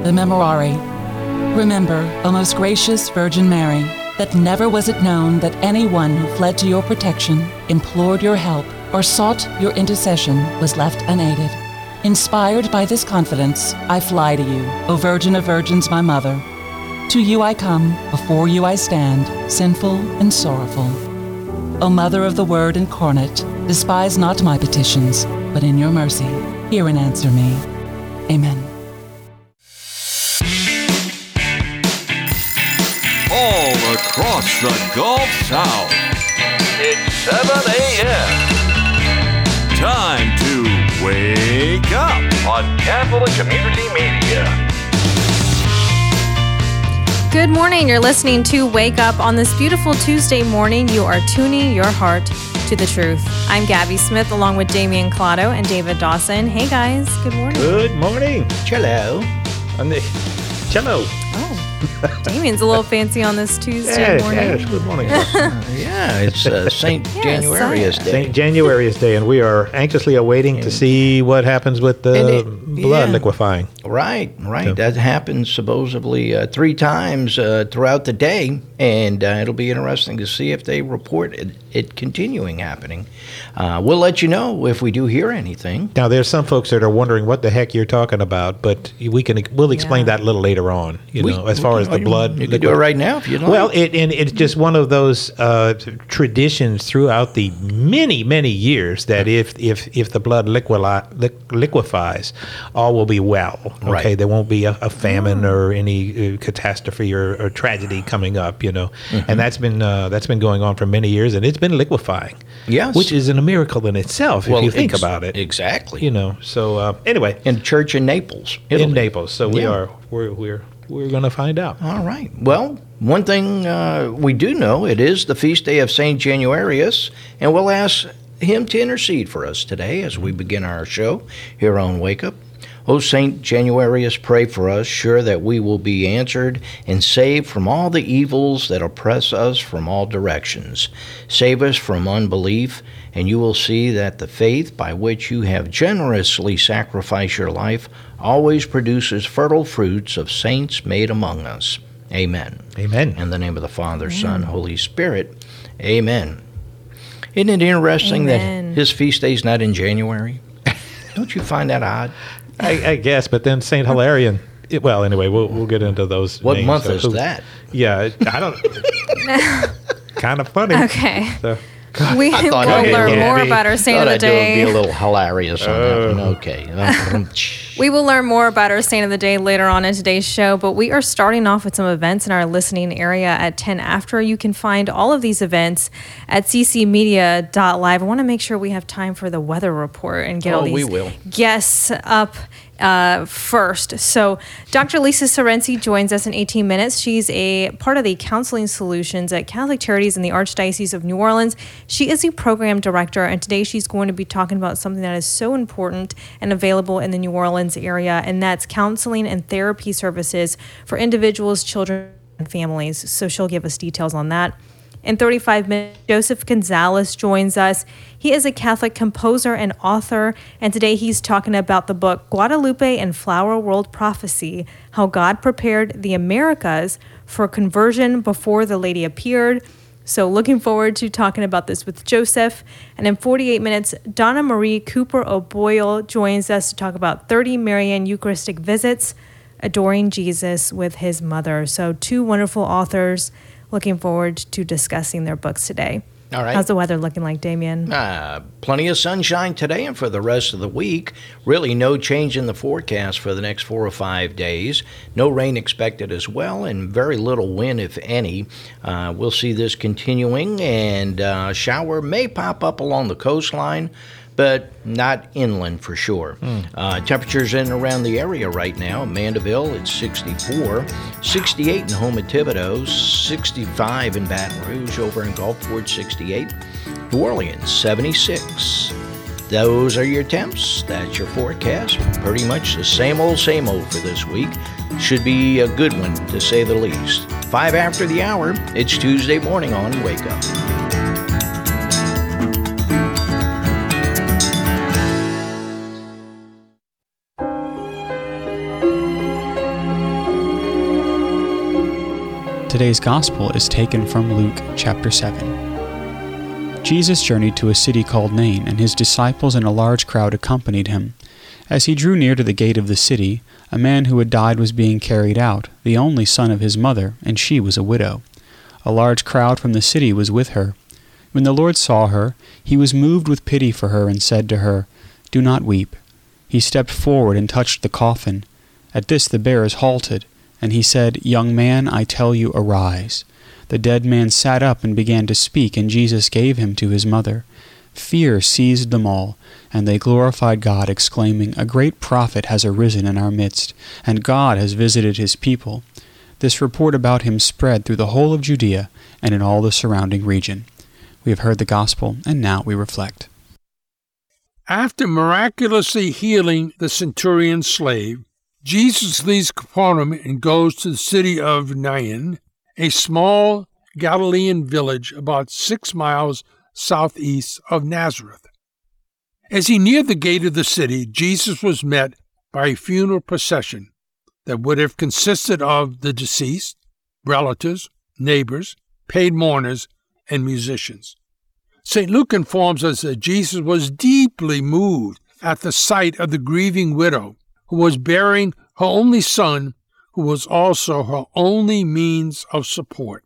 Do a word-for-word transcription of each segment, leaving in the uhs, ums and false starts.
the Memorare. Remember, O most gracious Virgin Mary, that never was it known that anyone who fled to your protection, implored your help, or sought your intercession was left unaided. Inspired by this confidence, I fly to you, O Virgin of Virgins, my Mother. To you I come, before you I stand, sinful and sorrowful. O Mother of the Word incarnate, despise not my petitions, but in your mercy, hear and answer me. Amen. All across the Gulf South, it's seven a.m. Time to wake up on Catholic Community Media. Good morning. You're listening to Wake Up on this beautiful Tuesday morning. You are tuning your heart to the truth. I'm Gabby Smith along with Damian Clado and David Dawson. Hey guys, good morning. Good morning. Cello. On the cello. Oh, Damian's a little fancy on this Tuesday yes, morning. Yes, good morning. uh, yeah, it's uh, Saint Yes, Januarius Day. Saint Januarius Day, and we are anxiously awaiting And- to see what happens with the it- blood yeah. liquefying. Right, right. So- That happens supposedly uh, three times uh, throughout the day, and uh, it'll be interesting to see if they report it, it continuing happening. Uh, we'll let you know if we do hear anything. Now, there's some folks that are wondering what the heck you're talking about, but we can we'll explain Yeah. that a little later on. You We- know, as far we- as the you- blood. You can do it right now if you'd like. Well, it, and it's just one of those uh, traditions throughout the many, many years that if if, if the blood liqueli- liq- liquefies, all will be well. Okay, Right. there won't be a, a famine or any uh, catastrophe or, or tragedy coming up. You know, Mm-hmm. and that's been uh, that's been going on for many years, and it's been liquefying. Yes. which is a miracle in itself if Well, you think ex- about it. Exactly. You know, so uh, anyway, In church in Naples, in Italy. Naples, so we Yeah. are we're we're we're going to find out. All right. Well, one thing uh, we do know, it is the feast day of Saint Januarius, and we'll ask him to intercede for us today as we begin our show here on Wake Up. O Saint Januarius, pray for us, sure that we will be answered and saved from all the evils that oppress us from all directions. Save us from unbelief, and you will see that the faith by which you have generously sacrificed your life always produces fertile fruits of saints made among us. Amen. Amen. In the name of the Father, Son, Holy Spirit. Amen. Isn't it interesting Amen. that his feast day's not in January? Don't you find that odd? I, I guess, but then Saint Hilarion. It, well, anyway, we'll we'll get into those. What names. month So is who- that? Yeah, I don't. Kind of funny. Okay. So, We will thought I did learn it. more Gabby. about our saint of Thought the I'd do it, be a day. little hilarious on that one. Okay. We will learn more about our saint of the day later on in today's show, but we are starting off with some events in our listening area at ten after. You can find all of these events at c c media dot live. I want to make sure we have time for the weather report and get all Oh, these we will. guests up uh, first. So Doctor Lisa Sorensi joins us in eighteen minutes. She's a part of the Counseling Solutions at Catholic Charities in the Archdiocese of New Orleans. She is the program director, and today she's going to be talking about something that is so important and available in the New Orleans area, and that's counseling and therapy services for individuals, children, and families. So she'll give us details on that. In thirty-five minutes, Joseph Gonzalez joins us. He is a Catholic composer and author, and today he's talking about the book Guadalupe and Flower World Prophecy, How God Prepared the Americas for Conversion Before the Lady Appeared. So looking forward to talking about this with Joseph. And in forty-eight minutes, Donna Marie Cooper O'Boyle joins us to talk about thirty Marian Eucharistic visits, adoring Jesus with his mother. So two wonderful authors. Looking forward to discussing their books today. All right. How's the weather looking like, Damien? Uh, plenty of sunshine today and for the rest of the week. Really no change in the forecast for the next four or five days. No rain expected as well, and very little wind, if any. Uh, we'll see this continuing, and uh, shower may pop up along the coastline, but not inland for sure. Uh, temperatures in and around the area right now. Mandeville, it's sixty-four, sixty-eight in Houma Thibodaux, sixty-five in Baton Rouge, over in Gulfport, sixty-eight. New Orleans, seventy-six. Those are your temps. That's your forecast. Pretty much the same old, same old for this week. Should be a good one, to say the least. Five after the hour, it's Tuesday morning on Wake Up. Today's Gospel is taken from Luke chapter seven. Jesus journeyed to a city called Nain, and his disciples and a large crowd accompanied him. As he drew near to the gate of the city, a man who had died was being carried out, the only son of his mother, and she was a widow. A large crowd from the city was with her. When the Lord saw her, he was moved with pity for her and said to her, "Do not weep." He stepped forward and touched the coffin. At this the bearers halted, and he said, "Young man, I tell you, arise." The dead man sat up and began to speak, and Jesus gave him to his mother. Fear seized them all, and they glorified God, exclaiming, "A great prophet has arisen in our midst, and God has visited his people." This report about him spread through the whole of Judea and in all the surrounding region. We have heard the gospel, and now we reflect. After miraculously healing the centurion's slave, Jesus leaves Capernaum and goes to the city of Nain, a small Galilean village about six miles southeast of Nazareth. As he neared the gate of the city, Jesus was met by a funeral procession that would have consisted of the deceased, relatives, neighbors, paid mourners, and musicians. Saint Luke informs us that Jesus was deeply moved at the sight of the grieving widow who was bearing her only son, who was also her only means of support.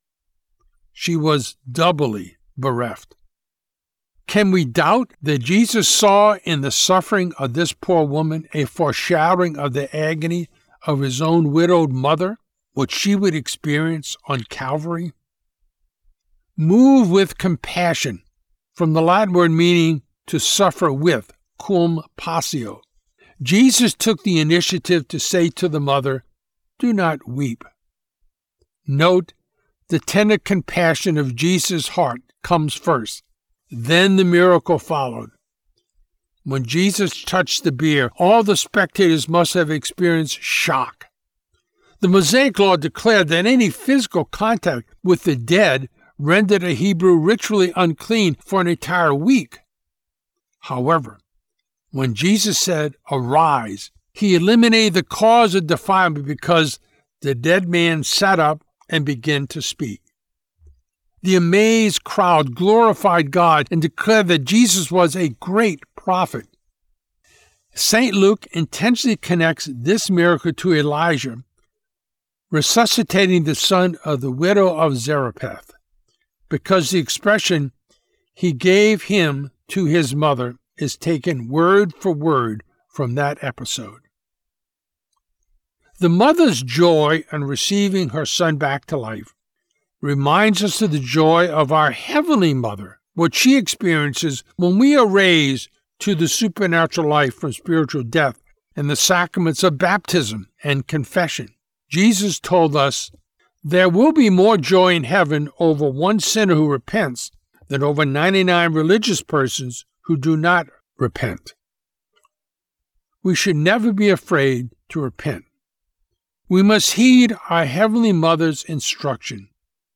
She was doubly bereft. Can we doubt that Jesus saw in the suffering of this poor woman a foreshadowing of the agony of his own widowed mother, what she would experience on Calvary? Move with compassion, from the Latin word meaning to suffer with, cum passio. Jesus took the initiative to say to the mother, "Do not weep." Note, the tender compassion of Jesus' heart comes first. Then the miracle followed. When Jesus touched the bier, all the spectators must have experienced shock. The Mosaic law declared that any physical contact with the dead rendered a Hebrew ritually unclean for an entire week. However, when Jesus said, "Arise," he eliminated the cause of defilement because the dead man sat up and began to speak. The amazed crowd glorified God and declared that Jesus was a great prophet. Saint Luke intentionally connects this miracle to Elijah resuscitating the son of the widow of Zarephath, because the expression, "he gave him to his mother," is taken word for word from that episode. The mother's joy in receiving her son back to life reminds us of the joy of our Heavenly Mother, what she experiences when we are raised to the supernatural life from spiritual death and the sacraments of baptism and confession. Jesus told us, "There will be more joy in heaven over one sinner who repents than over ninety-nine religious persons who do not repent." We should never be afraid to repent. We must heed our Heavenly Mother's instruction.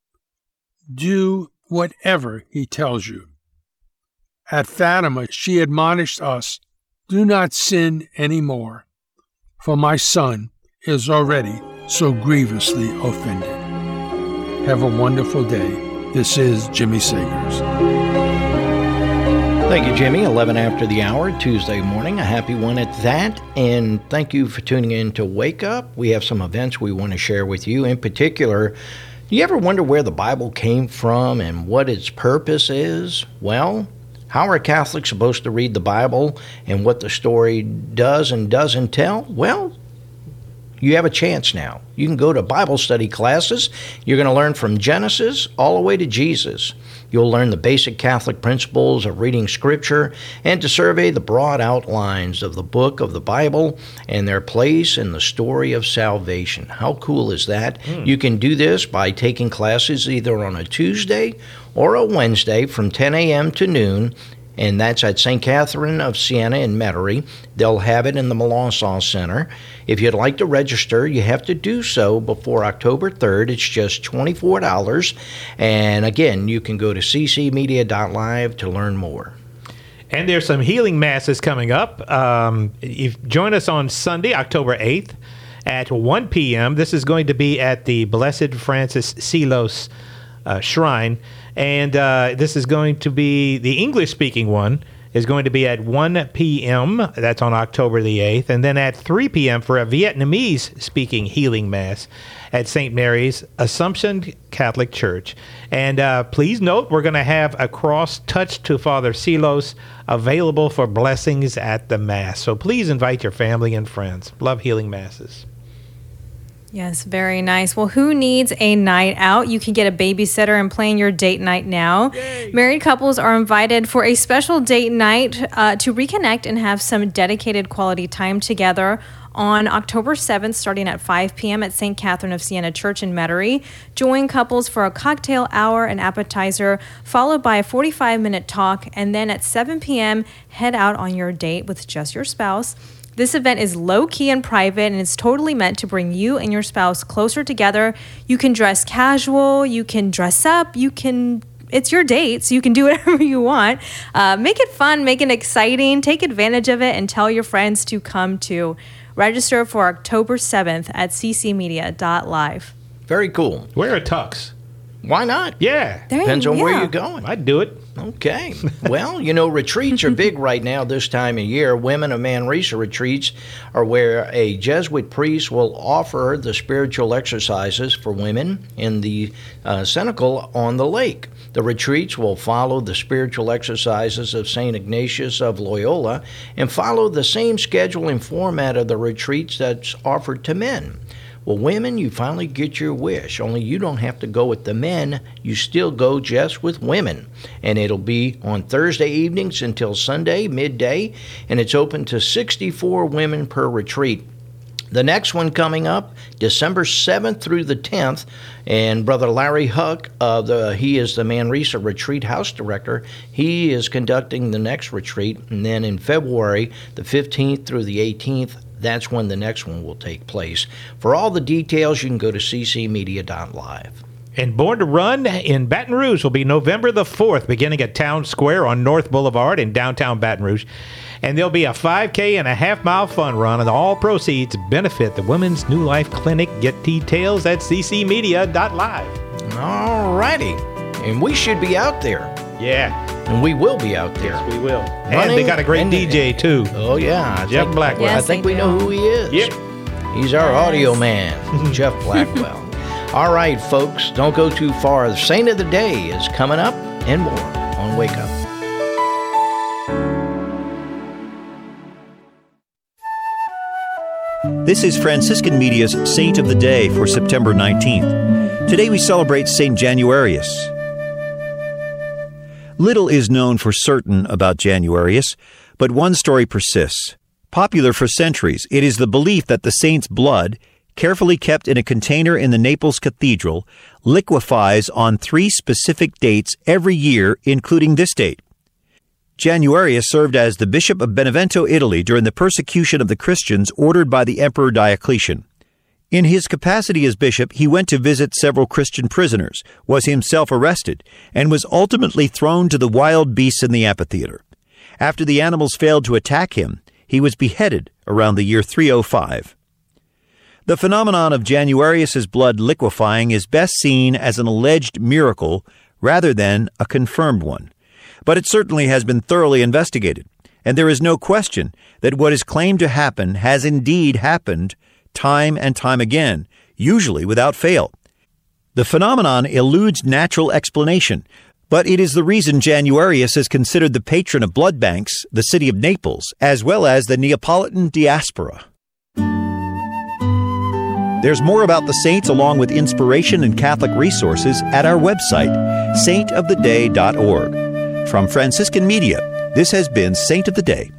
Do whatever he tells you. At Fatima, she admonished us, "Do not sin any more, for my son is already so grievously offended." Have a wonderful day. This is Jimmy Sagers. Thank you, Jimmy. eleven after the hour, Tuesday morning. A happy one at that. And thank you for tuning in to Wake Up. We have some events we want to share with you. In particular, do you ever wonder where the Bible came from and what its purpose is? Well, how are Catholics supposed to read the Bible and what the story does and doesn't tell? Well, you have a chance now. You can go to Bible study classes. You're going to learn from Genesis all the way to Jesus. You'll learn the basic Catholic principles of reading Scripture and to survey the broad outlines of the book of the Bible and their place in the story of salvation. How cool is that? Mm. You can do this by taking classes either on a Tuesday or a Wednesday from ten a.m. to noon, and that's at Saint Catherine of Siena in Metairie. They'll have it in the Melanson Center. If you'd like to register, you have to do so before October third. It's just twenty-four dollars. And again, you can go to c c media dot live to learn more. And there's some healing masses coming up. Um, if, join us on Sunday, October eighth, at one p.m. This is going to be at the Blessed Francis Sealos uh, Shrine. And uh, this is going to be the English-speaking one. Is going to be at one p.m. That's on October the eighth. And then at three p.m. for a Vietnamese-speaking healing mass at Saint Mary's Assumption Catholic Church. And uh, please note, we're going to have a cross touched to Father Sealos available for blessings at the mass. So please invite your family and friends. Love healing masses. Yes, very nice. Well, who needs a night out? You can get a babysitter and plan your date night now. Yay. Married couples are invited for a special date night uh, to reconnect and have some dedicated quality time together on October seventh, starting at five p.m. at Saint Catherine of Siena Church in Metairie. Join couples for a cocktail hour and appetizer, followed by a forty-five minute talk, and then at seven p.m., head out on your date with just your spouse. This event is low-key and private, and it's totally meant to bring you and your spouse closer together. You can dress casual, you can dress up, you can... It's your date, so you can do whatever you want. Uh, make it fun, make it exciting, take advantage of it, and tell your friends to come too. Register for October seventh at c c media dot live. Very cool. Wear a tux. Why not? Yeah. There Depends you- on where yeah. you're going. I'd do it. Okay. Well, you know, retreats are big right now this time of year. Women of Manresa retreats are where a Jesuit priest will offer the spiritual exercises for women in the uh, cenacle on the lake. The retreats will follow the spiritual exercises of Saint Ignatius of Loyola and follow the same schedule and format of the retreats that's offered to men. Well, women, you finally get your wish, only you don't have to go with the men. You still go just with women. And it'll be on Thursday evenings until Sunday, midday, and it's open to sixty-four women per retreat. The next one coming up, December seventh through the tenth, and Brother Larry Huck, uh, the, he is the Manresa Retreat House Director. He is conducting the next retreat, and then in February, the fifteenth through the eighteenth, that's when the next one will take place. For all the details, you can go to c c media dot live. And Born to Run in Baton Rouge will be November the fourth, beginning at Town Square on North Boulevard in downtown Baton Rouge. And there'll be a five K and a half-mile fun run, and all proceeds benefit the Women's New Life Clinic. Get details at c c media dot live. All righty. And we should be out there. Yeah. And we will be out there. Yes, we will. And Running they got a great and- D J, too. Oh, yeah. I Jeff think- Blackwell. Yes, I think they we do. know who he is. Yep. He's our Yes. audio man, Jeff Blackwell. All right, folks, don't go too far. The Saint of the Day is coming up and more on Wake Up. This is Franciscan Media's Saint of the Day for September nineteenth. Today we celebrate Saint Januarius. Little is known for certain about Januarius, but one story persists. Popular for centuries, it is the belief that the saint's blood, carefully kept in a container in the Naples Cathedral, liquefies on three specific dates every year, including this date. Januarius served as the Bishop of Benevento, Italy, during the persecution of the Christians ordered by the Emperor Diocletian. In his capacity as bishop, he went to visit several Christian prisoners, was himself arrested, and was ultimately thrown to the wild beasts in the amphitheater. After the animals failed to attack him, he was beheaded around the year three oh five. The phenomenon of Januarius's blood liquefying is best seen as an alleged miracle rather than a confirmed one. But it certainly has been thoroughly investigated, and there is no question that what is claimed to happen has indeed happened time and time again, usually without fail. The phenomenon eludes natural explanation, but it is the reason Januarius is considered the patron of blood banks, the city of Naples, as well as the Neapolitan diaspora. There's more about the saints along with inspiration and Catholic resources at our website, saint of the day dot org. From Franciscan Media, this has been Saint of the Day.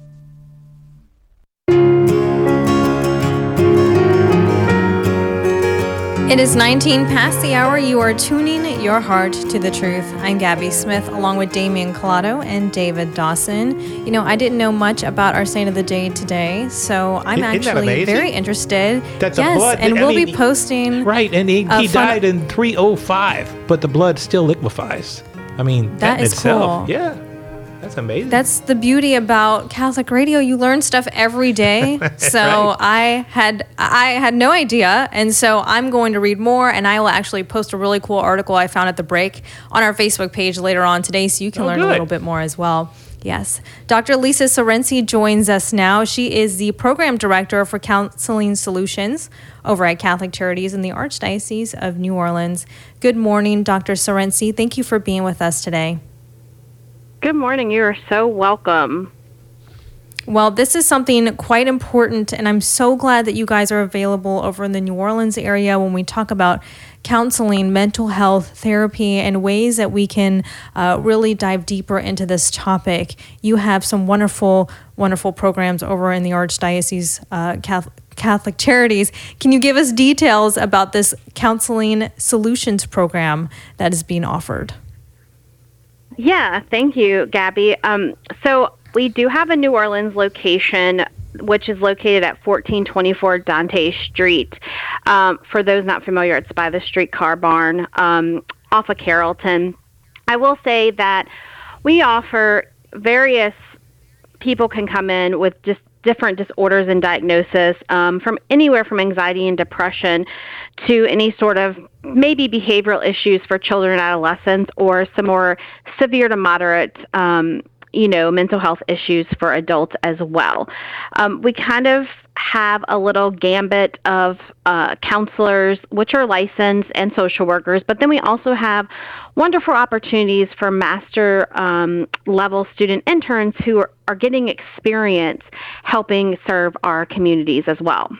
It is nineteen past the hour. You are tuning your heart to the truth. I'm Gabby Smith, along with Damian Collado and David Dawson. You know, I didn't know much about our Saint of the Day today, so I'm Isn't that actually amazing? very interested. That's a yes, blood- and I we'll mean, be posting. Right, and he, a he fun- died in three oh five, but the blood still liquefies. I mean, that, That in is itself. cool. Yeah. That's amazing. That's the beauty about Catholic radio. You learn stuff every day. So Right. I had I had no idea, and so I'm going to read more, and I will actually post a really cool article I found at the break on our Facebook page later on today, so you can Oh, learn good. a little bit more as well. Yes. Doctor Lisa Sorensi joins us now. She is the Program Director for Counseling Solutions over at Catholic Charities in the Archdiocese of New Orleans. Good morning, Doctor Sorensi. Thank you for being with us today. Good morning. You are so welcome. Well, this is something quite important, and I'm so glad that you guys are available over in the New Orleans area when we talk about counseling, mental health, therapy, and ways that we can uh, really dive deeper into this topic. You have some wonderful, wonderful programs over in the Archdiocese uh, Catholic, Catholic Charities. Can you give us details about this Counseling Solutions program that is being offered? Yeah, thank you, Gabby. Um, so we do have a New Orleans location, which is located at fourteen twenty-four Dante Street. Um, for those not familiar, it's by the streetcar barn um, off of Carrollton. I will say that we offer various people can come in with just different disorders and diagnosis, um, from anywhere from anxiety and depression to any sort of maybe behavioral issues for children and adolescents, or some more severe to moderate um, you know, mental health issues for adults as well. Um, we kind of have a little gambit of uh, counselors, which are licensed, and social workers, but then we also have wonderful opportunities for master um, level student interns who are, are getting experience helping serve our communities as well.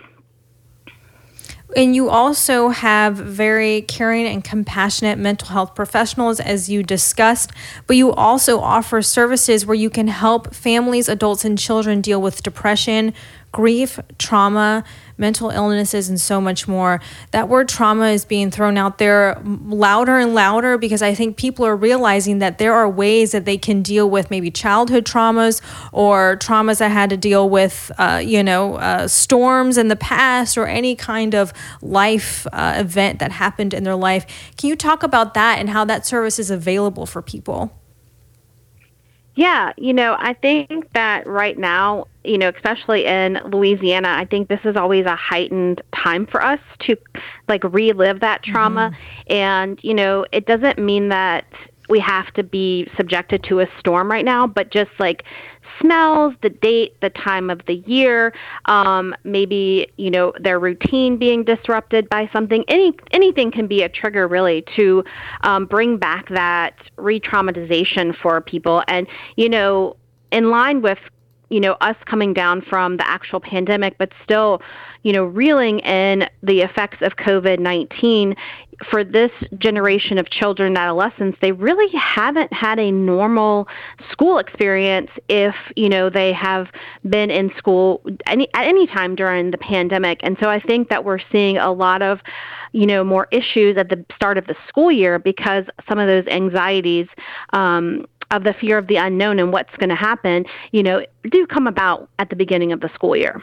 And you also have very caring and compassionate mental health professionals, as you discussed, but you also offer services where you can help families, adults, and children deal with depression, grief, trauma, mental illnesses, and so much more. That word trauma is being thrown out there louder and louder because I think people are realizing that there are ways that they can deal with maybe childhood traumas or traumas that had to deal with, uh, you know, uh, storms in the past or any kind of life uh, event that happened in their life. Can you talk about that and how that service is available for people? Yeah, you know, I think that right now, you know, especially in Louisiana, I think this is always a heightened time for us to like relive that trauma. Mm-hmm. And, you know, it doesn't mean that we have to be subjected to a storm right now, but just like smells, the date, the time of the year, um, maybe, you know, their routine being disrupted by something. Any anything can be a trigger really to um, bring back that re-traumatization for people. And, you know, in line with, you know, us coming down from the actual pandemic, but still, you know, reeling in the effects of COVID nineteen, for this generation of children and adolescents, they really haven't had a normal school experience if, you know, they have been in school any at any time during the pandemic. And so I think that we're seeing a lot of, you know, more issues at the start of the school year because some of those anxieties um, of the fear of the unknown and what's going to happen, you know, do come about at the beginning of the school year.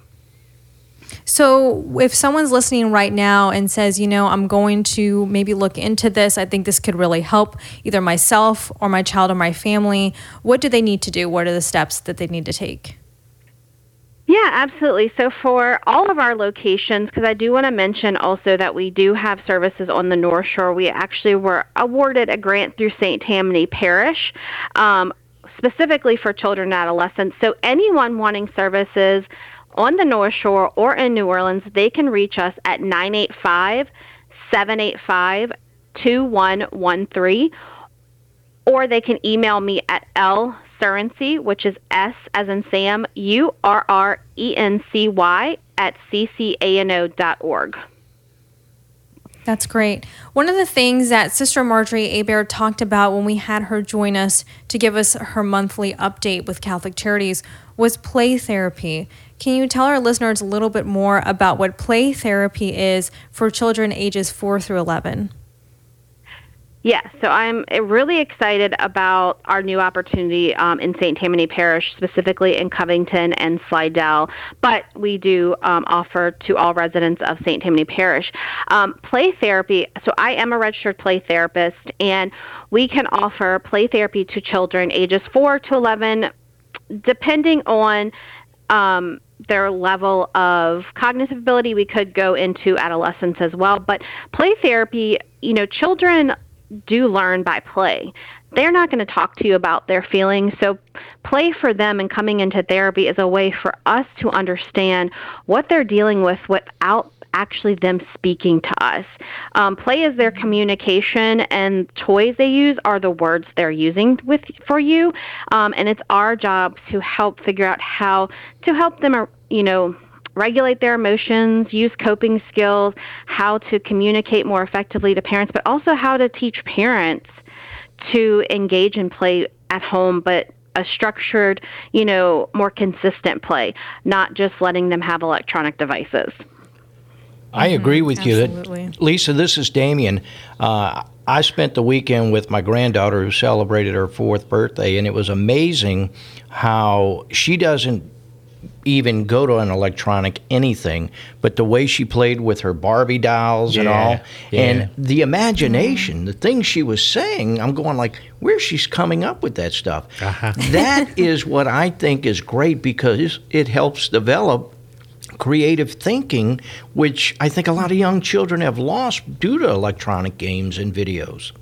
So if someone's listening right now and says, you know, I'm going to maybe look into this, I think this could really help either myself or my child or my family, what do they need to do? What are the steps that they need to take? Yeah, absolutely. So for all of our locations, because I do want to mention also that we do have services on the North Shore. We actually were awarded a grant through Saint Tammany Parish, um, specifically for children and adolescents. So anyone wanting services on the North Shore or in New Orleans, they can reach us at nine eight five, seven eight five, two one one three, or they can email me at L Surrency, which is S as in Sam, U R R E N C Y at C C A N O dot org. That's great. One of the things that Sister Marjorie Hebert talked about when we had her join us to give us her monthly update with Catholic Charities was play therapy. Can you tell our listeners a little bit more about what play therapy is for children ages four through eleven? Yes, so I'm really excited about our new opportunity um, in Saint Tammany Parish, specifically in Covington and Slidell, but we do um, offer to all residents of Saint Tammany Parish. Um, play therapy, so I am a registered play therapist, and we can offer play therapy to children ages four to eleven, depending on um, their level of cognitive ability. We could go into adolescence as well, but play therapy, you know, children do learn by play. They're not going to talk to you about their feelings, so play for them and coming into therapy is a way for us to understand what they're dealing with without actually them speaking to us. Um, play is their communication, and toys they use are the words they're using with for you, um, and it's our job to help figure out how to help them, uh, you know, regulate their emotions, use coping skills, how to communicate more effectively to parents, but also how to teach parents to engage in play at home, but a structured, you know, more consistent play, not just letting them have electronic devices. I agree with Absolutely. you. Lisa, this is Damien. Uh, I spent the weekend with my granddaughter who celebrated her fourth birthday, and it was amazing how she doesn't even go to an electronic anything, but the way she played with her Barbie dolls and Yeah, all, yeah. and the imagination, the things she was saying, I'm going like, where's she's coming up with that stuff? Uh-huh. That is what I think is great, because it helps develop creative thinking, which I think a lot of young children have lost due to electronic games and videos.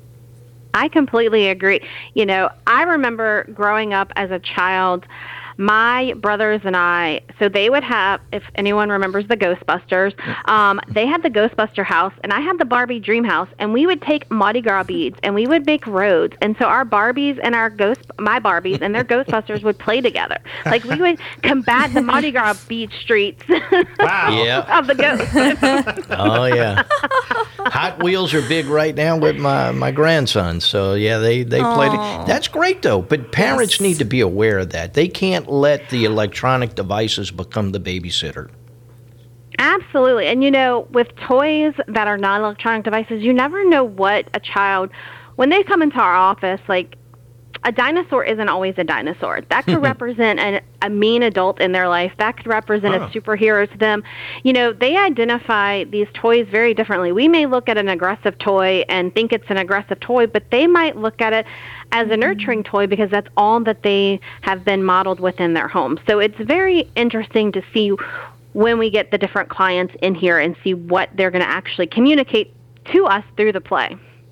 I completely agree. You know, I remember growing up as a child, my brothers and I, so they would have, if anyone remembers the Ghostbusters, um, they had the Ghostbuster house, and I had the Barbie dream house, and we would take Mardi Gras beads, and we would make roads, and so our Barbies and our Ghost, my Barbies and their Ghostbusters would play together. Like, we would combat the Mardi Gras bead streets Wow. Yeah. of the ghosts. Oh, yeah. Hot Wheels are big right now with my, my grandsons. So, yeah, they, they played it. That's great, though. But parents Yes. need to be aware of that. They can't let the electronic devices become the babysitter. Absolutely. And, you know, with toys that are non-electronic devices, you never know what a child, when they come into our office, like, a dinosaur isn't always a dinosaur. That could represent an, a mean adult in their life. That could represent Oh. a superhero to them. You know, they identify these toys very differently. We may look at an aggressive toy and think it's an aggressive toy, but they might look at it as a nurturing toy because that's all that they have been modeled within their home. So it's very interesting to see when we get the different clients in here and see what they're going to actually communicate to us through the play.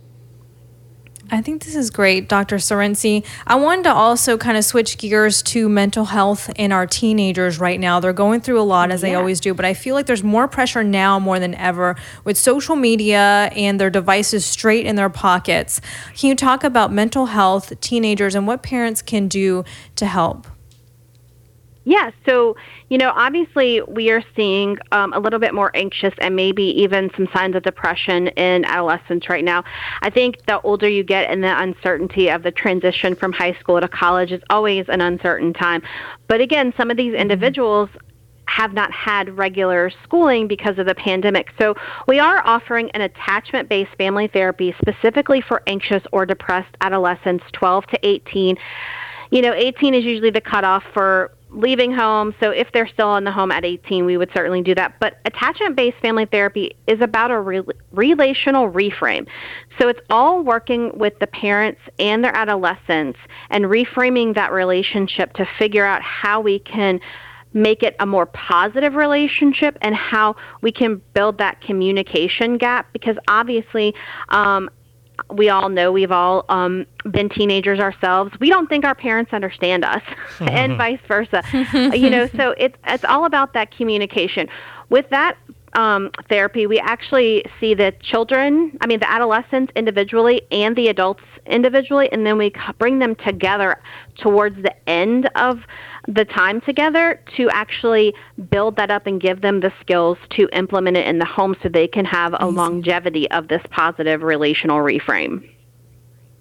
I think this is great, Doctor Sorensi. I wanted to also kind of switch gears to mental health in our teenagers right now. They're going through a lot, as they Yeah. always do, but I feel like there's more pressure now more than ever with social media and their devices straight in their pockets. Can you talk about mental health, teenagers, and what parents can do to help? Yeah, so, you know, obviously we are seeing um, a little bit more anxious and maybe even some signs of depression in adolescents right now. I think the older you get and the uncertainty of the transition from high school to college is always an uncertain time. But again, some of these individuals have not had regular schooling because of the pandemic. So we are offering an attachment-based family therapy specifically for anxious or depressed adolescents, twelve to eighteen. You know, eighteen is usually the cutoff for leaving home. So if they're still in the home at eighteen, we would certainly do that. But attachment-based family therapy is about a re- relational reframe. So it's all working with the parents and their adolescents and reframing that relationship to figure out how we can make it a more positive relationship and how we can build that communication gap. Because obviously, um, we all know we've all um, been teenagers ourselves. We don't think our parents understand us, and vice versa. You know, so it's it's all about that communication. With that um, therapy, we actually see the children, I mean, the adolescents individually and the adults individually, and then we bring them together towards the end of the time together to actually build that up and give them the skills to implement it in the home so they can have a longevity of this positive relational reframe.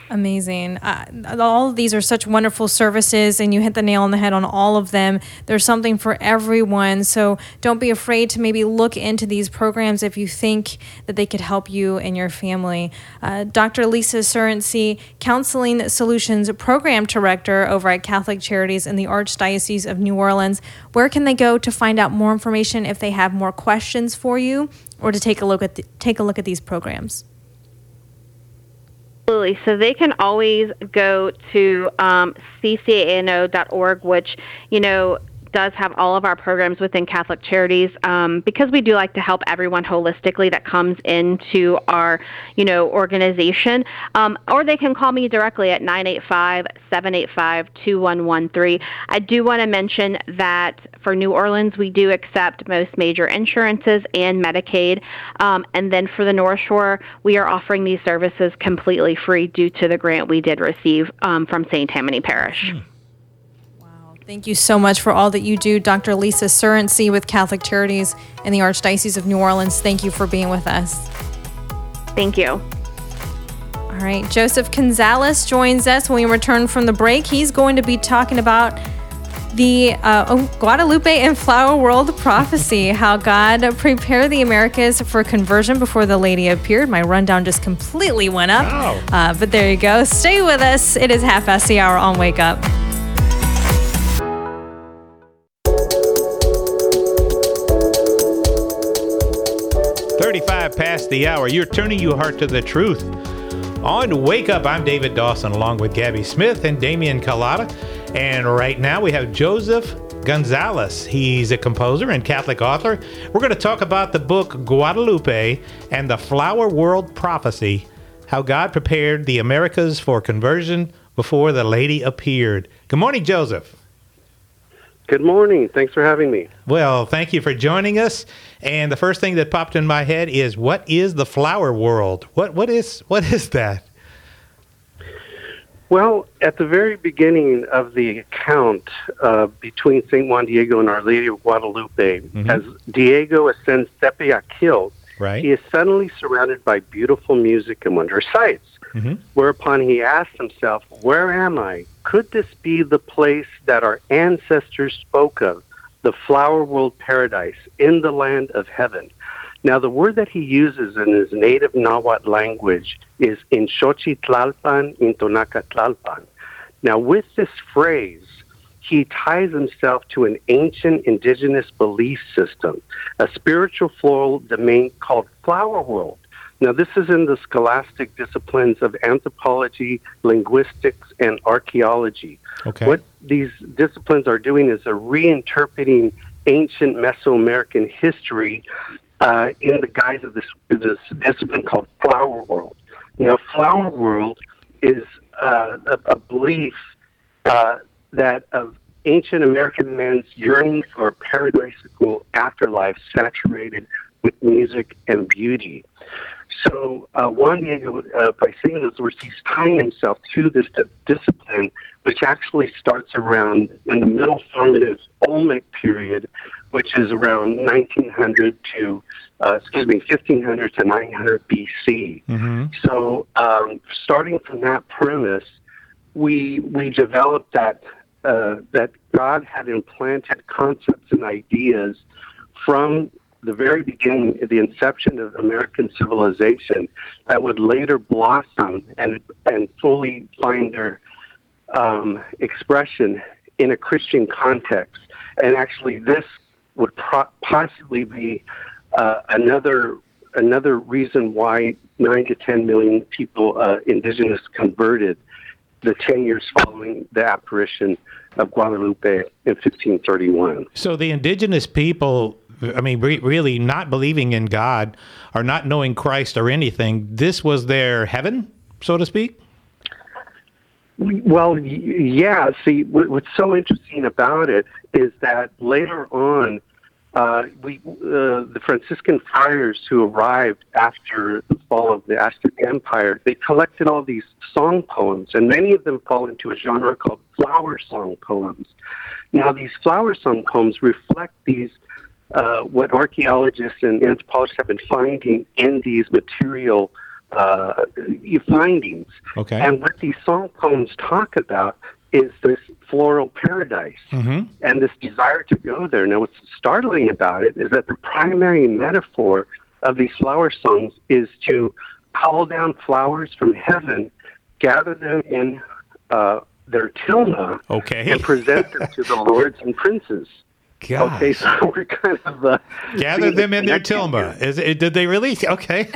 Amazing. Uh, all of these are such wonderful services, and you hit the nail on the head on all of them. There's something for everyone, so don't be afraid to maybe look into these programs if you think that they could help you and your family. Uh, Doctor Lisa Surrency, Counseling Solutions Program Director over at Catholic Charities in the Archdiocese of New Orleans. Where can they go to find out more information if they have more questions for you, or to take a look at the, take a look at these programs? Absolutely. So they can always go to um, c c a n o dot org, which, you know, does have all of our programs within Catholic Charities, um, because we do like to help everyone holistically that comes into our, you know, organization. Um, or they can call me directly at nine eight five, seven eight five, two one one three. I do want to mention that for New Orleans, we do accept most major insurances and Medicaid. Um, and then for the North Shore, we are offering these services completely free due to the grant we did receive um, from Saint Tammany Parish. Hmm. Thank you so much for all that you do, Doctor Lisa Surrency with Catholic Charities in the Archdiocese of New Orleans. Thank you for being with us. Thank you. All right, Joseph Gonzalez joins us when we return from the break. He's going to be talking about the uh, Guadalupe and Flower World prophecy, how God prepared the Americas for conversion before the lady appeared. My rundown just completely went up, Wow. uh, but there you go. Stay with us. It is half past the hour on Wake Up. thirty-five past the hour. You're turning your heart to the truth. On Wake Up, I'm David Dawson along with Gabby Smith and Damian Collada. And right now we have Joseph Gonzalez. He's a composer and Catholic author. We're going to talk about the book Guadalupe and the Flower World Prophecy, how God prepared the Americas for conversion before the lady appeared. Good morning, Joseph. Good morning. Thanks for having me. Well, thank you for joining us. And the first thing that popped in my head is, what is the flower world? What what is what is that? Well, at the very beginning of the account uh, between Saint Juan Diego and Our Lady of Guadalupe, mm-hmm. as Diego ascends Tepeyaquil, right. he is suddenly surrounded by beautiful music and wondrous sights. Mm-hmm. Whereupon he asks himself, where am I? Could this be the place that our ancestors spoke of, the flower world paradise in the land of heaven? Now, the word that he uses in his native Nahuatl language is in Xochitlalpan, in Tonacatlalpan. Now, with this phrase, he ties himself to an ancient indigenous belief system, a spiritual floral domain called flower world. Now, this is in the scholastic disciplines of anthropology, linguistics, and archaeology. Okay. What these disciplines are doing is they're reinterpreting ancient Mesoamerican history uh, in the guise of this, this discipline called flower world. Now, flower world is uh, a, a belief uh, that of ancient American man's yearning for a paradisical afterlife saturated with music and beauty. So uh, Juan Diego, uh, by saying those words, he's tying himself to this d- discipline, which actually starts around in the middle formative Olmec period, which is around nineteen hundred to, uh, excuse me, fifteen hundred to nine hundred B C. Mm-hmm. So um, starting from that premise, we we developed that uh, that God had implanted concepts and ideas from the very beginning, the inception of American civilization, that would later blossom and and fully find their um, expression in a Christian context. And actually, this would pro- possibly be uh, another another reason why nine to ten million people, uh, indigenous, converted the ten years following the apparition of Guadalupe in fifteen thirty-one. So the indigenous people, I mean, re- really not believing in God or not knowing Christ or anything, this was their heaven, so to speak? Well, yeah. See, what's so interesting about it is that later on, uh, we uh, the Franciscan friars who arrived after the fall of the Aztec Empire, they collected all these song poems, and many of them fall into a genre called flower song poems. Now, these flower song poems reflect these Uh, what archaeologists and anthropologists have been finding in these material uh, findings. Okay. And what these song poems talk about is this floral paradise Mm-hmm. and this desire to go there. Now, what's startling about it is that the primary metaphor of these flower songs is to call down flowers from heaven, gather them in uh, their tilma, Okay. and present them to the lords and princes. Gosh. Okay, so we're kind of uh, Gather seeing them the in their connection tilma. here. Is it, did they really? Okay.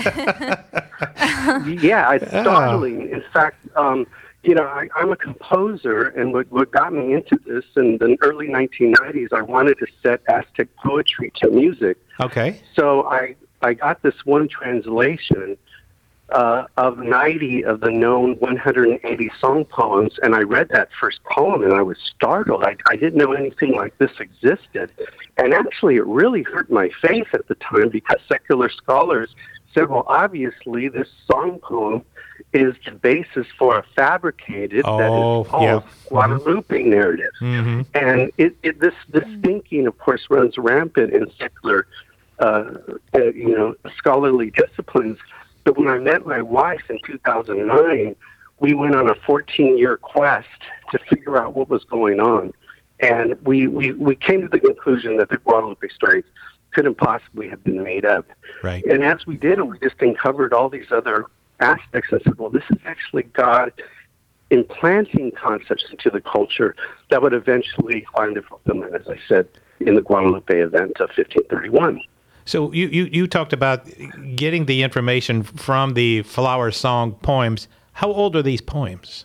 Yeah, it's startling. In fact, um, you know, I, I'm a composer, and what, what got me into this in the early nineteen nineties, I wanted to set Aztec poetry to music. Okay. So I, I got this one translation uh, of ninety of the known one hundred eighty song poems, and I read that first poem, and I was startled. I, I didn't know anything like this existed. And actually, it really hurt my faith at the time, because secular scholars said, well, obviously, this song poem is the basis for a fabricated, Oh, that is false yeah. Guadalupe narrative. Mm-hmm. And it, it this this thinking, of course, runs rampant in secular, uh, uh, you know, scholarly disciplines. But when I met my wife in two thousand nine, we went on a fourteen-year quest to figure out what was going on, and we, we, we came to the conclusion that the Guadalupe stories couldn't possibly have been made up. Right. And as we did, we just uncovered all these other aspects and said, well, this is actually God implanting concepts into the culture that would eventually find a fulfillment, as I said, in the Guadalupe event of fifteen thirty-one. So you, you, you talked about getting the information from the flower song poems. How old are these poems?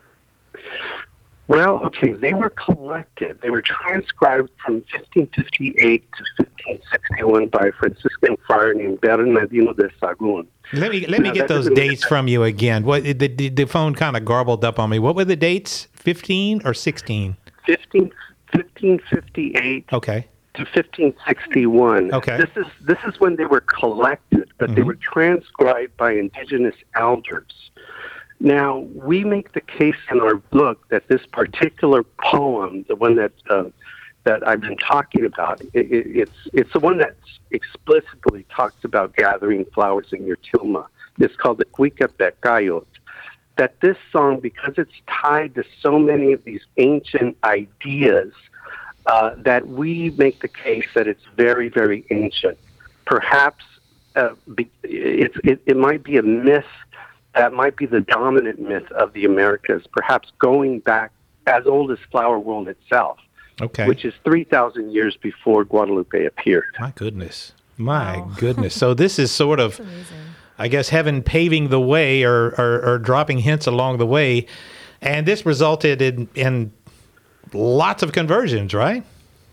Well, okay, they were collected. They were transcribed from fifteen fifty-eight to fifteen sixty-one by a Franciscan friar named Bernardino de Sahagún. Let me let me Now, get that those doesn't- dates from you again. What the, the, the phone kind of garbled up on me. What were the dates? fifteen or sixteen? fifteen, fifteen fifty-eight Okay. to fifteen sixty-one. Okay. This is this is when they were collected, but they Mhm. were transcribed by indigenous elders. Now, we make the case in our book that this particular poem, the one that uh, that I've been talking about, it, it, it's it's the one that explicitly talks about gathering flowers in your tilma. It's called the Cuica Pecayot. That this song, because it's tied to so many of these ancient ideas, uh, that we make the case that it's very, very ancient. Perhaps uh, be, it's, it, it might be a myth that might be the dominant myth of the Americas, perhaps going back as old as Flower World itself, Okay. which is three thousand years before Guadalupe appeared. My goodness. My Wow. goodness. So this is sort of, I guess, heaven paving the way or, or, or dropping hints along the way. And this resulted in, in lots of conversions, right?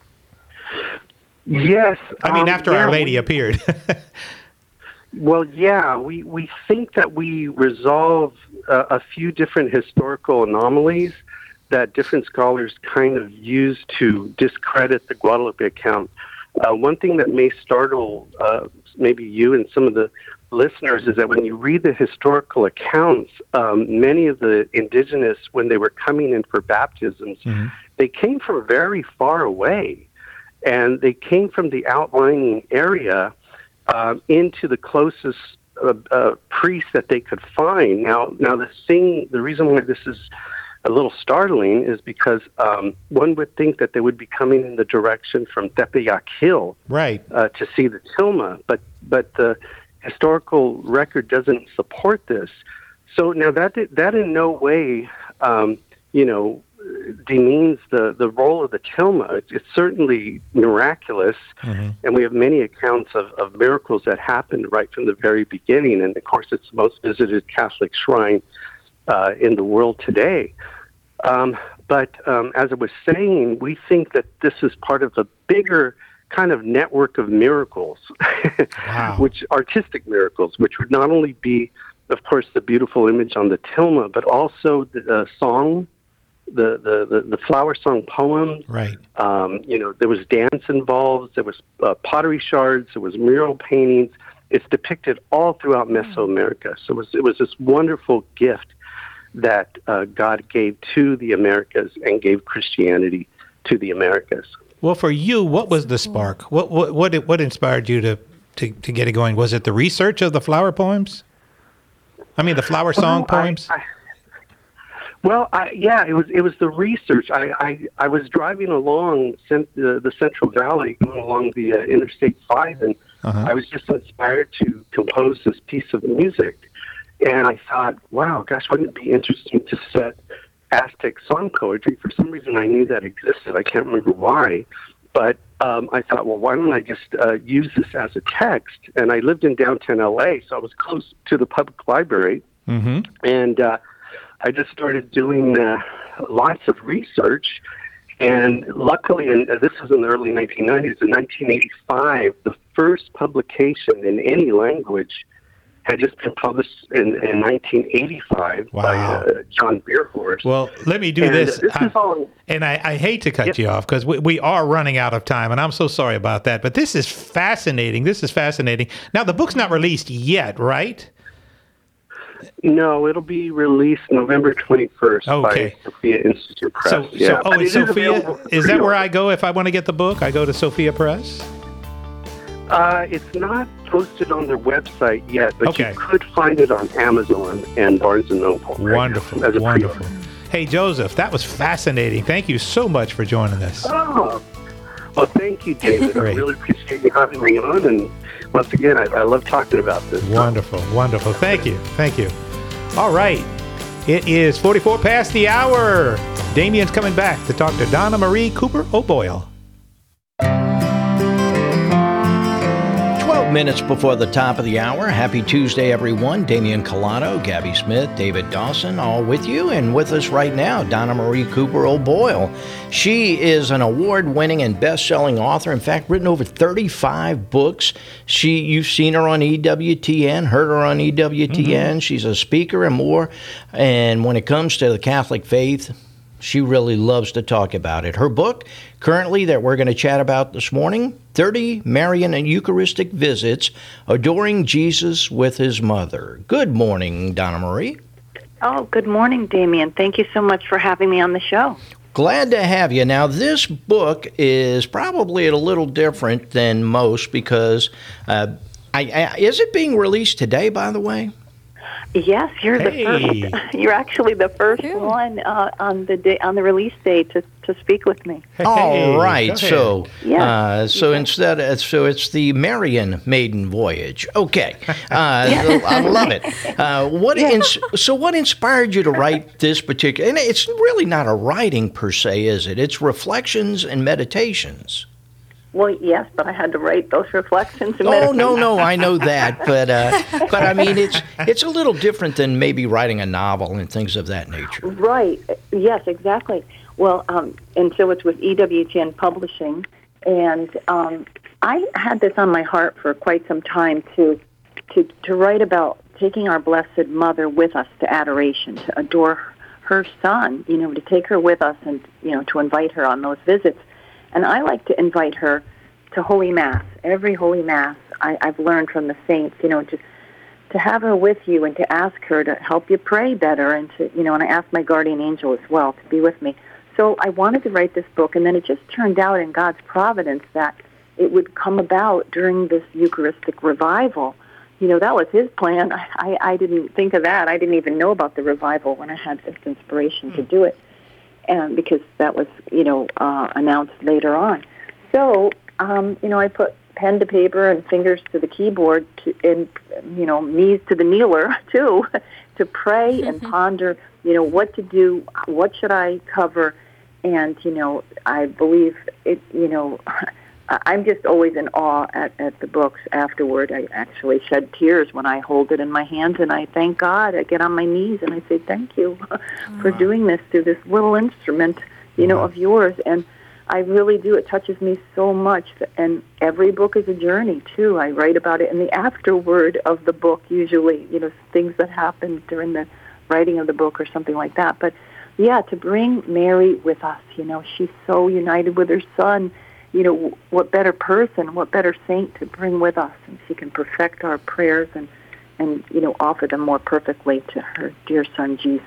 Yes. I mean, um, after yeah, Our Lady we- appeared. Well, yeah, we, we think that we resolve uh, a few different historical anomalies that different scholars kind of use to discredit the Guadalupe account. Uh, one thing that may startle uh, maybe you and some of the listeners is that when you read the historical accounts, um, many of the indigenous, when they were coming in for baptisms, Mhm. they came from very far away, and they came from the outlying area Um, into the closest uh, uh, priest that they could find. Now, now the thing, the reason why this is a little startling is because um, one would think that they would be coming in the direction from Tepeyac Hill Right. uh, to see the tilma, but but the historical record doesn't support this. So now that that in no way, um, you know, demeans the, the role of the tilma. It's, it's certainly miraculous, Mhm. and we have many accounts of, of miracles that happened right from the very beginning. And of course, it's the most visited Catholic shrine uh, in the world today. Um, but um, as I was saying, we think that this is part of a bigger kind of network of miracles, Wow. which artistic miracles, which would not only be, of course, the beautiful image on the tilma, but also the uh, song, the, the, the, the flower song poems. Right. Um, you know, there was dance involved, there was uh, pottery shards, there was mural paintings. It's depicted all throughout Mesoamerica. So it was, it was this wonderful gift that uh, God gave to the Americas and gave Christianity to the Americas. Well, for you, what was the spark? What what what, what inspired you to, to, to get it going? Was it the research of the flower poems? I mean, the flower song Well, I- poems? I- Well, I, yeah, it was it was the research. I, I, I was driving along cent, the, the Central Valley, going along the uh, Interstate five, and Uh-huh. I was just inspired to compose this piece of music. And I thought, wow, gosh, wouldn't it be interesting to set Aztec song poetry? For some reason, I knew that existed. I can't remember why. But um, I thought, well, why don't I just uh, use this as a text? And I lived in downtown L A, so I was close to the public library. Mm-hmm. And uh, I just started doing uh, lots of research. And luckily, and this was in the early nineteen nineties, in nineteen eighty-five, the first publication in any language had just been published in, in nineteen eighty-five Wow. by uh, John Beerhorst. Well, let me do And this. this I- is all, and I, I hate to cut Yep. you off because we, we are running out of time, and I'm so sorry about that. But this is fascinating. This is fascinating. Now, the book's not released yet, right? no, it'll be released November twenty-first Okay. by Sophia Institute Press. So, yeah. so oh, But it's it is Sophia. available for Is that where pre-order. I go if I want to get the book? I go to Sophia Press. Uh, it's not posted on their website yet, but Okay. you could find it on Amazon and Barnes and Noble. right now Wonderful, as a wonderful. pre-order. Hey, Joseph, that was fascinating. Thank you so much for joining us. Oh, well, thank you, David. I Great. really appreciate you having me on, and once again, I, I love talking about this. Wonderful, wonderful. Thank you, thank you. All right, it is forty-four past the hour. Damien's coming back to talk to Donna Marie Cooper O'Boyle. twelve minutes before the top of the hour. Happy Tuesday, everyone. Damien Collado, Gabby Smith, David Dawson, all with you. And with us right now, Donna Marie Cooper O'Boyle. She is an award-winning and best-selling author. In fact, written over thirty-five books. She, you've seen her on E W T N, heard her on E W T N. Mm-hmm. She's a speaker and more. And when it comes to the Catholic faith, she really loves to talk about it. Her book, currently, that we're going to chat about this morning, thirty Marian and Eucharistic Visits, Adoring Jesus with His Mother. Good morning, Donna Marie. Oh, good morning, Damien. Thank you so much for having me on the show. Glad to have you. Now, this book is probably a little different than most because, uh, I, I, is it being released today, by the way? Yes, you're Hey. the first. You're actually the first Phew. one uh, on the day, on the release day to, to speak with me. Hey, All right, go ahead. so Yeah. uh, so instead, uh, so it's the Marian Maiden Voyage. Okay, uh, I love it. Uh, what ins- so what inspired you to write this particular? And it's really not a writing per se, is it? It's reflections and meditations. Well, yes, but I had to write those reflections. And Oh meditations. no, no, I know that, but uh, but I mean, it's it's a little different than maybe writing a novel and things of that nature. Right. Yes, exactly. Well, um, and so it's with E W T N Publishing, and um, I had this on my heart for quite some time to to to write about taking our Blessed Mother with us to adoration, to adore her Son. You know, to take her with us, and you know, to invite her on those visits. And I like to invite her to Holy Mass. Every Holy Mass, I, I've learned from the saints, you know, to to have her with you and to ask her to help you pray better, and to, you know, and I asked my guardian angel as well to be with me. So I wanted to write this book, and then it just turned out in God's providence that it would come about during this Eucharistic revival. You know, that was His plan. I, I, I didn't think of that. I didn't even know about the revival when I had this inspiration to do it. And because that was, you know, uh, announced later on. So, um, you know, I put pen to paper and fingers to the keyboard to, and, you know, knees to the kneeler, too, to pray and ponder, you know, what to do, what should I cover. And, you know, I believe it, you know, I'm just always in awe at, at the books afterward. I actually shed tears when I hold it in my hands, and I thank God. I get on my knees and I say, thank you for doing this through this little instrument, you know, of yours. And I really do. It touches me so much. And every book is a journey, too. I write about it in the afterword of the book, usually, you know, things that happened during the writing of the book or something like that. But, yeah, to bring Mary with us, you know, she's so united with her Son. You know, what better person, what better saint to bring with us, and she can perfect our prayers and, and you know, offer them more perfectly to her dear Son, Jesus.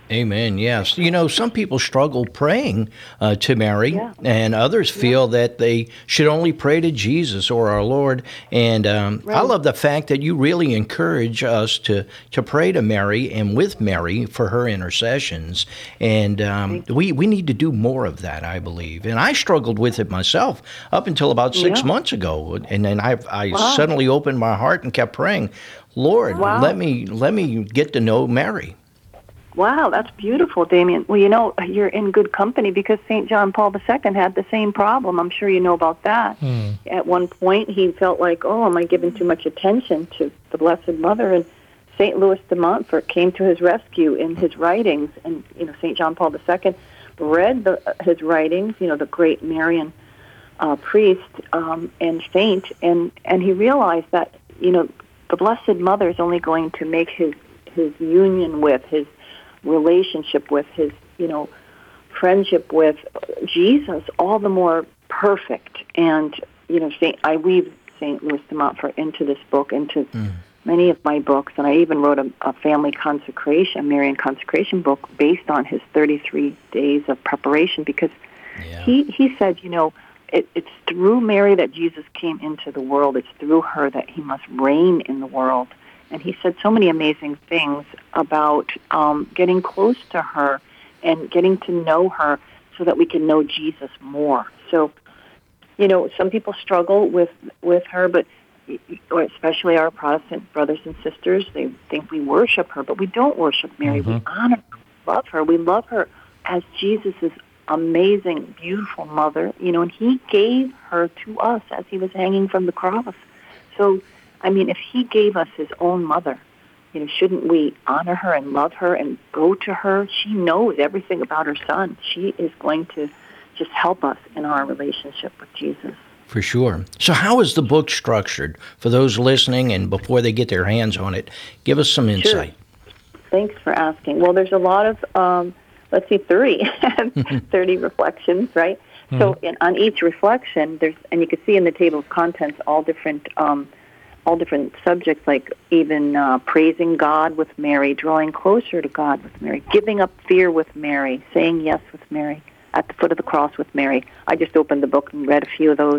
Amen. Yes. You know, some people struggle praying uh, to Mary, Yeah. and others feel that they should only pray to Jesus or our Lord. And um, I Right. love the fact that you really encourage us to, to pray to Mary and with Mary for her intercessions. And um, we, we need to do more of that, I believe. And I struggled with it myself up until about six Yeah. months ago. And then I, I Wow. suddenly opened my heart and kept praying, Lord, Wow. let me let me get to know Mary. Wow, that's beautiful, Damien. Well, you know, you're in good company because Saint John Paul the Second had the same problem. I'm sure you know about that. At one point, he felt like, oh, am I giving too much attention to the Blessed Mother? And Saint Louis de Montfort came to his rescue in his writings. And, you know, Saint John Paul the Second read the, his writings, you know, the great Marian uh, priest um, and saint, and, and he realized that, you know, the Blessed Mother is only going to make his, his union with, his relationship with, his, you know, friendship with Jesus all the more perfect. And, you know, Saint, I weave Saint Louis de Montfort into this book, into many of my books, and I even wrote a, a family consecration, a Marian consecration book based on his thirty-three days of preparation, because he, he said, you know, it, it's through Mary that Jesus came into the world. It's through her that he must reign in the world. And he said so many amazing things about um, getting close to her and getting to know her so that we can know Jesus more. So, you know, some people struggle with, with her, but or especially our Protestant brothers and sisters, they think we worship her, but we don't worship Mary. We honor her, love her. We love her as Jesus' amazing, beautiful mother, you know, and he gave her to us as he was hanging from the cross. So, I mean, if he gave us his own mother, you know, shouldn't we honor her and love her and go to her? She knows everything about her son. She is going to just help us in our relationship with Jesus. For sure. So how is the book structured for those listening, and before they get their hands on it, give us some insight. Sure. Thanks for asking. Well, there's a lot of, um, let's see, thirty, thirty reflections, right? Mm-hmm. So in, on each reflection, there's, and you can see in the table of contents all different um, all different subjects, like even uh, praising God with Mary, drawing closer to God with Mary, giving up fear with Mary, saying yes with Mary, at the foot of the cross with Mary. I just opened the book and read a few of those.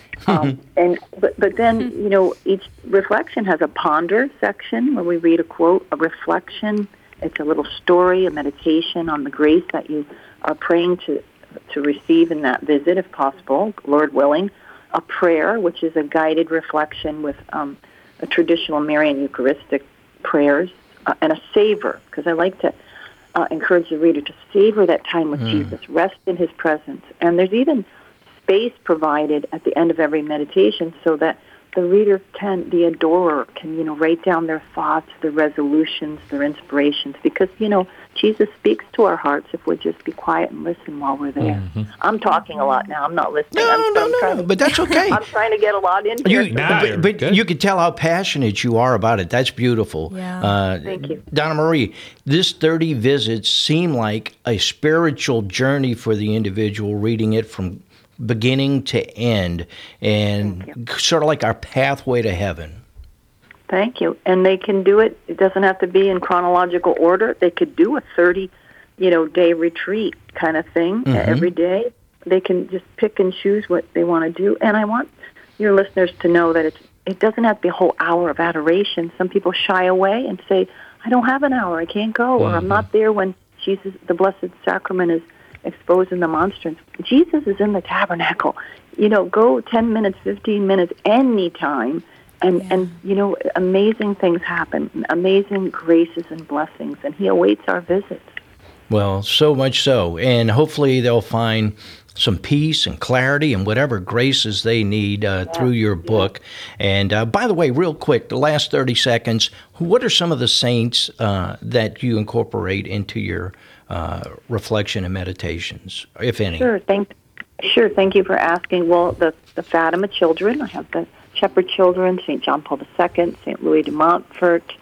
um, and but but then, you know, each reflection has a ponder section where we read a quote, a reflection. It's a little story, a meditation on the grace that you are praying to to receive in that visit, if possible, Lord willing. A prayer, which is a guided reflection with um, a traditional Marian Eucharistic prayers, uh, and a savor, because I like to uh, encourage the reader to savor that time with mm. Jesus, rest in his presence. And there's even space provided at the end of every meditation so that the reader can, the adorer can, you know, write down their thoughts, their resolutions, their inspirations, because, you know, Jesus speaks to our hearts if we just be quiet and listen while we're there. Mm-hmm. I'm talking a lot now. I'm not listening. No, I'm, no, I'm no, trying to, but that's okay. I'm trying to get a lot in here. You, but but you can tell how passionate you are about it. That's beautiful. Yeah. Uh, Thank you. Donna Marie, this thirty visits seem like a spiritual journey for the individual reading it from beginning to end, and sort of like our pathway to heaven. Thank you. And they can do it. It doesn't have to be in chronological order. They could do a thirty, you know, day retreat kind of thing mm-hmm. every day. They can just pick and choose what they want to do. And I want your listeners to know that it's, it doesn't have to be a whole hour of adoration. Some people shy away and say, I don't have an hour. I can't go. Mm-hmm. Or I'm not there when Jesus, the Blessed Sacrament, is exposed in the monstrance. Jesus is in the tabernacle. You know, go ten minutes, fifteen minutes, anytime. And, yeah. and, you know, amazing things happen, amazing graces and blessings, and he awaits our visits. Well, so much so. And hopefully they'll find some peace and clarity and whatever graces they need uh, yeah. through your book. Yeah. And uh, by the way, real quick, the last thirty seconds, what are some of the saints uh, that you incorporate into your uh, reflection and meditations, if any? Sure, thank, sure, thank you for asking. Well, the, the Fatima children, I have the Shepherd Children, Saint John Paul the Second, Saint Louis de Montfort,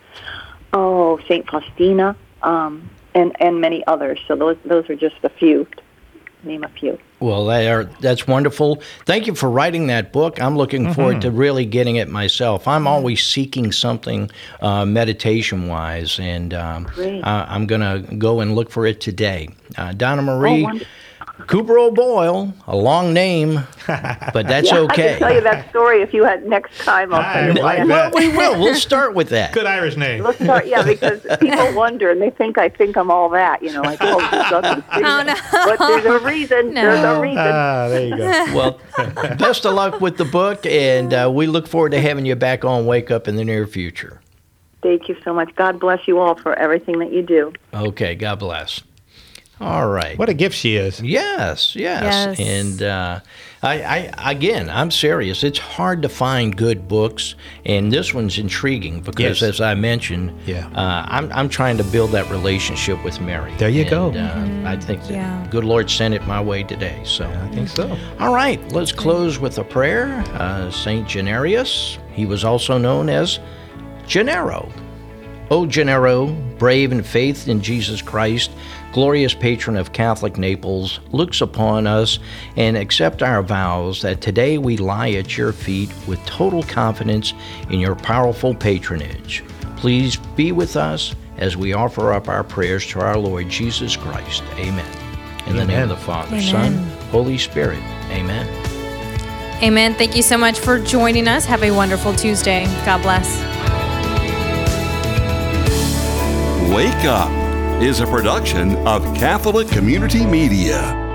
oh, Saint Faustina, um, and, and many others. So those those are just a few. name a few. Well, they are, that's wonderful. Thank you for writing that book. I'm looking mm-hmm. forward to really getting it myself. I'm always seeking something uh, meditation-wise, and um, uh, I'm going to go and look for it today. Uh, Donna Marie, oh, Cooper O'Boyle, a long name, but that's yeah, okay. I can tell you that story if you had next time. I'll tell you why. Well, we will. We'll start with that. Good Irish name. Let's start, yeah, because people wonder and they think I think I'm all that, you know, like, oh, there's nothing. Oh, no. But there's a reason. No. There's a reason. Ah, there you go. Well, best of luck with the book, and uh, we look forward to having you back on Wake Up in the near future. Thank you so much. God bless you all for everything that you do. Okay, God bless. All right. What a gift she is. Yes, yes. Yes. And uh, I, I, again, I'm serious. It's hard to find good books, and this one's intriguing because, Yes. as I mentioned, Yeah. uh, I'm, I'm trying to build that relationship with Mary. There you and, go. Uh, Mm-hmm. I think the Yeah. good Lord sent it my way today. So I think so. all right, let's close with a prayer. Uh, Saint Generius, he was also known as Gennaro. O Gennaro, brave in faith in Jesus Christ, glorious patron of Catholic Naples, looks upon us and accept our vows that today we lie at your feet with total confidence in your powerful patronage. Please be with us as we offer up our prayers to our Lord Jesus Christ. Amen. In the name of the Father, Amen. Son, Holy Spirit. Amen. Amen. Thank you so much for joining us. Have a wonderful Tuesday. God bless. Wake Up is a production of Catholic Community Media.